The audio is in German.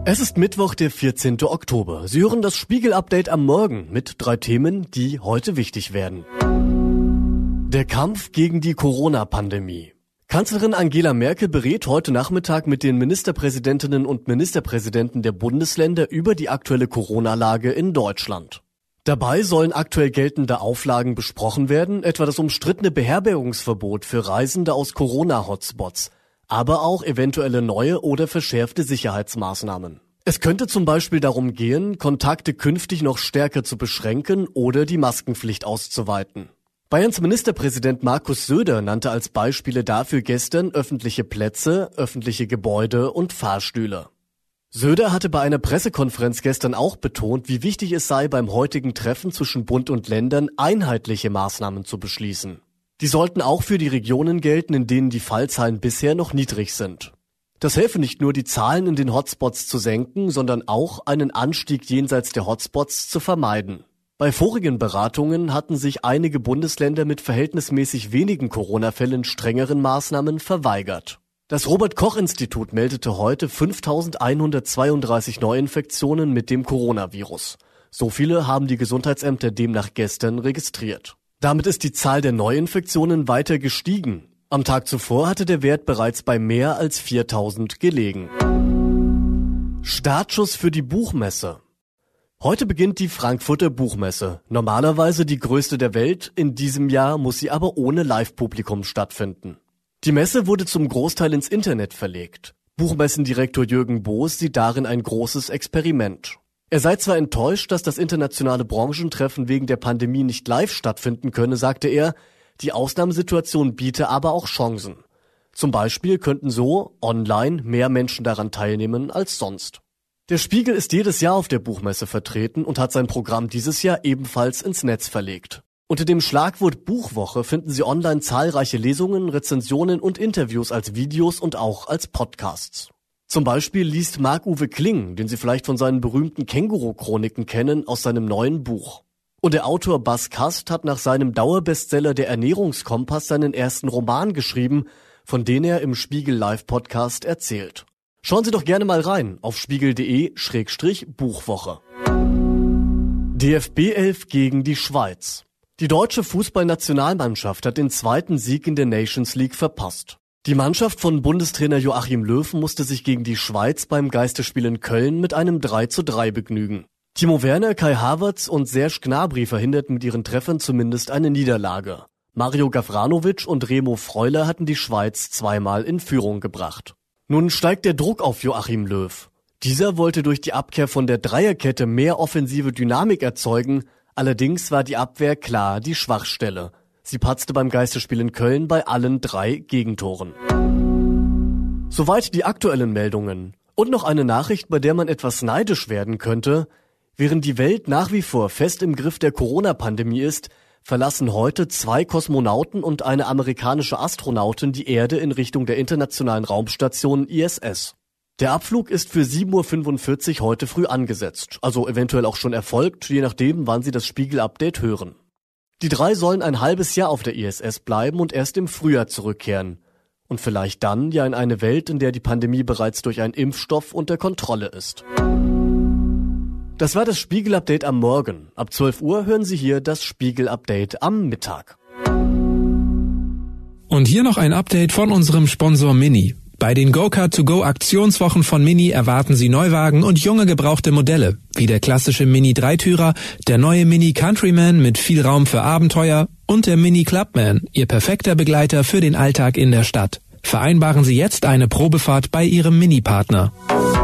Es ist Mittwoch, der 14. Oktober. Sie hören das Spiegel-Update am Morgen mit 3 Themen, die heute wichtig werden. Der Kampf gegen die Corona-Pandemie. Kanzlerin Angela Merkel berät heute Nachmittag mit den Ministerpräsidentinnen und Ministerpräsidenten der Bundesländer über die aktuelle Corona-Lage in Deutschland. Dabei sollen aktuell geltende Auflagen besprochen werden, etwa das umstrittene Beherbergungsverbot für Reisende aus Corona-Hotspots, aber auch eventuelle neue oder verschärfte Sicherheitsmaßnahmen. Es könnte zum Beispiel darum gehen, Kontakte künftig noch stärker zu beschränken oder die Maskenpflicht auszuweiten. Bayerns Ministerpräsident Markus Söder nannte als Beispiele dafür gestern öffentliche Plätze, öffentliche Gebäude und Fahrstühle. Söder hatte bei einer Pressekonferenz gestern auch betont, wie wichtig es sei, beim heutigen Treffen zwischen Bund und Ländern einheitliche Maßnahmen zu beschließen. Die sollten auch für die Regionen gelten, in denen die Fallzahlen bisher noch niedrig sind. Das helfe nicht nur, die Zahlen in den Hotspots zu senken, sondern auch einen Anstieg jenseits der Hotspots zu vermeiden. Bei vorigen Beratungen hatten sich einige Bundesländer mit verhältnismäßig wenigen Corona-Fällen strengeren Maßnahmen verweigert. Das Robert-Koch-Institut meldete heute 5.132 Neuinfektionen mit dem Coronavirus. So viele haben die Gesundheitsämter demnach gestern registriert. Damit ist die Zahl der Neuinfektionen weiter gestiegen. Am Tag zuvor hatte der Wert bereits bei mehr als 4.000 gelegen. Startschuss für die Buchmesse. Heute beginnt die Frankfurter Buchmesse. Normalerweise die größte der Welt, in diesem Jahr muss sie aber ohne Live-Publikum stattfinden. Die Messe wurde zum Großteil ins Internet verlegt. Buchmessendirektor Jürgen Boos sieht darin ein großes Experiment. Er sei zwar enttäuscht, dass das internationale Branchentreffen wegen der Pandemie nicht live stattfinden könne, sagte er, die Ausnahmesituation biete aber auch Chancen. Zum Beispiel könnten so online mehr Menschen daran teilnehmen als sonst. Der Spiegel ist jedes Jahr auf der Buchmesse vertreten und hat sein Programm dieses Jahr ebenfalls ins Netz verlegt. Unter dem Schlagwort Buchwoche finden Sie online zahlreiche Lesungen, Rezensionen und Interviews als Videos und auch als Podcasts. Zum Beispiel liest Marc-Uwe Kling, den Sie vielleicht von seinen berühmten Känguru-Chroniken kennen, aus seinem neuen Buch. Und der Autor Bas Kast hat nach seinem Dauerbestseller Der Ernährungskompass seinen ersten Roman geschrieben, von dem er im Spiegel Live Podcast erzählt. Schauen Sie doch gerne mal rein auf spiegel.de/Buchwoche. DFB 11 gegen die Schweiz. Die deutsche Fußballnationalmannschaft hat den zweiten Sieg in der Nations League verpasst. Die Mannschaft von Bundestrainer Joachim Löw musste sich gegen die Schweiz beim Geisterspiel in Köln mit einem 3:3 begnügen. Timo Werner, Kai Havertz und Serge Gnabry verhinderten mit ihren Treffern zumindest eine Niederlage. Mario Gavranovic und Remo Freuler hatten die Schweiz zweimal in Führung gebracht. Nun steigt der Druck auf Joachim Löw. Dieser wollte durch die Abkehr von der Dreierkette mehr offensive Dynamik erzeugen, allerdings war die Abwehr klar die Schwachstelle. Sie patzte beim Geisterspiel in Köln bei allen 3 Gegentoren. Soweit die aktuellen Meldungen. Und noch eine Nachricht, bei der man etwas neidisch werden könnte. Während die Welt nach wie vor fest im Griff der Corona-Pandemie ist, verlassen heute 2 Kosmonauten und eine amerikanische Astronautin die Erde in Richtung der internationalen Raumstation ISS. Der Abflug ist für 7:45 Uhr heute früh angesetzt, also eventuell auch schon erfolgt, je nachdem, wann Sie das Spiegel-Update hören. Die 3 sollen ein halbes Jahr auf der ISS bleiben und erst im Frühjahr zurückkehren. Und vielleicht dann ja in eine Welt, in der die Pandemie bereits durch einen Impfstoff unter Kontrolle ist. Das war das Spiegel-Update am Morgen. Ab 12 Uhr hören Sie hier das Spiegel-Update am Mittag. Und hier noch ein Update von unserem Sponsor Mini. Bei den Go-Kart-to-Go-Aktionswochen von Mini erwarten Sie Neuwagen und junge gebrauchte Modelle, wie der klassische Mini-Dreitürer, der neue Mini Countryman mit viel Raum für Abenteuer und der Mini Clubman, Ihr perfekter Begleiter für den Alltag in der Stadt. Vereinbaren Sie jetzt eine Probefahrt bei Ihrem Mini-Partner.